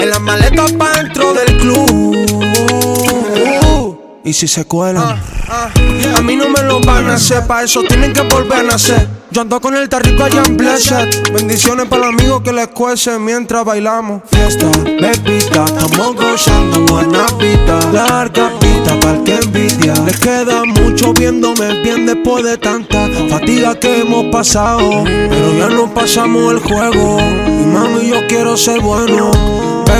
En las maletas pa' dentro del club. Y si se cuelan, a mí no me lo van a hacer. Pa' eso tienen que volver a nacer. Yo ando con el tarrico allá en Blessed. Bendiciones para los amigos que les cuece mientras bailamos. Fiesta, bebita, estamos gozando buena vida. Larga pista para que envidia. Les queda mucho viéndome bien después de tanta fatiga que hemos pasado. Pero ya no pasamos el juego. Y mami, yo quiero ser bueno.